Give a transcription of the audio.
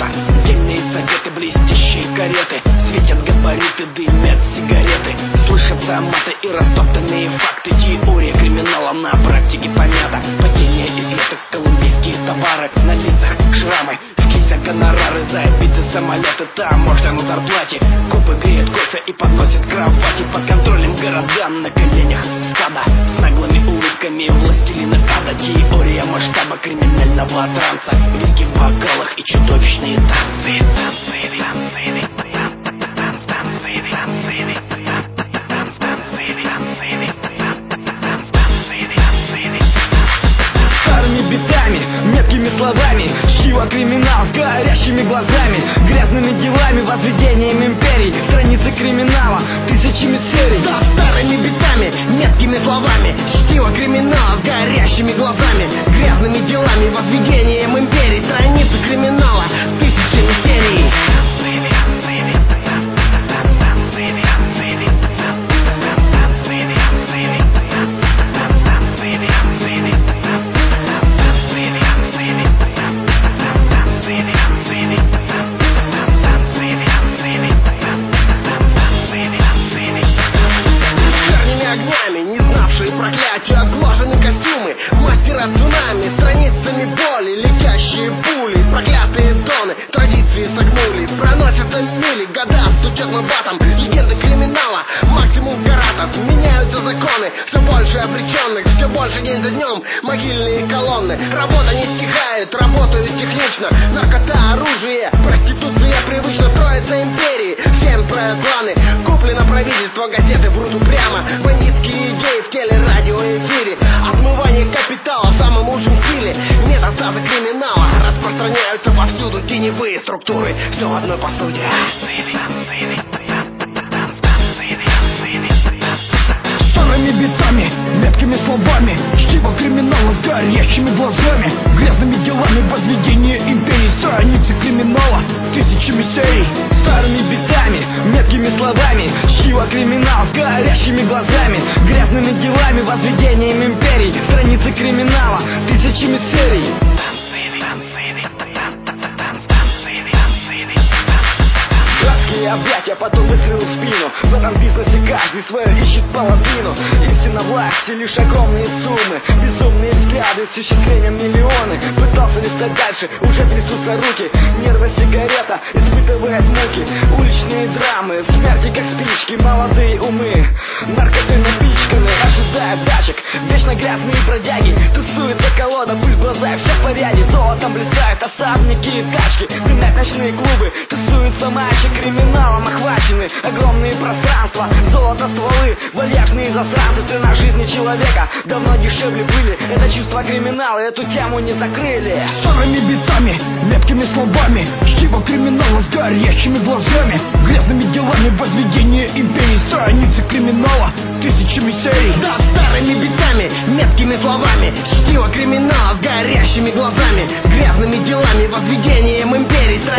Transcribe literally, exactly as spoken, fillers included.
света. Дельные советы, блестящие кареты, светят габариты, дымят сигареты. Слышатся маты и растоптанные факты. Теория криминала на практике помята. Падение изъятых колумбийские товары, на лицах шрамы, в кейсах гонорары, забиты самолеты, таможня на зарплате. Копы греют кофе и подносят кровати. Под контролем города, на коленях стада, с наглыми улыбками властелина ада. Теория масштаба криминального транса, виски в бокалах и чудовищные танцы. Танцы, танцы, старыми битами, меткими словами, чтиво криминал с горящими глазами, грязными делами, возведением империй, страницы криминала, тысячами серий. Да, старыми битами, меткими словами, чтиво криминала с горящими глазами, грязными делами, возведением империй, страницы криминала, тысячами серий. Проклятие, отложены костюмы, мастера цунами, страницами боли, летящие пули, проклятые тоны, традиции согнулись, проносятся мили, года стучат набатом, легенды криминала, максимум гаратов, меняются законы, все больше обреченных, все больше день за днем, могильные колонны, работа не стихает, работают технично, наркота, оружие, проституция привычно, строятся империи, всем строят планы, куплено правительство, газеты врут упрямо, бандитские идеи в телерадиоэфире, отмывание капитала в самом лучшем стиле, метастазы криминала распространяются повсюду, теневые структуры, все в одной посуде. Старыми битами, меткими словами, чтиво криминала с горящими глазами, грязными делами, возведение империи, страницы криминала, тысячами серий. Старыми битами, меткими словами, чтиво криминал с горящими глазами, грязными делами, возведением империй, страницы криминала, тысячами серий. Краткие объятия, потом выстрел в спину. В этом бизнесе каждый свою ищет половину. Истина власти, лишь огромные суммы, безумные взгляды, с исчислением миллионы. Пытался листать дальше, уже трясутся руки. Нервы сигарета, испытывает муки. Уличные драмы, смерти как спички. Молодые умы, наркотой напичканы, ожидают дачек. Вечно грязные бродяги, тусуется колода, пыль в глаза, все в порядке. Золотом блистают особняки и тачки. Дымят ночные клубы, тусуются мальчики. Криминалом охвачены огромные пространства, золото стволы, вальяжные засранцы. Цена жизни человека давно дешевле были. Это чувство криминала, эту тему не закрыли. Старыми битами, меткими словами, чтиво криминала с горящими глазами, грязными делами, возведение империи, страницы криминала, тысячами серий. Да, старыми битами, меткими словами, чтиво криминала с горящими глазами, грязными делами, возведением империи,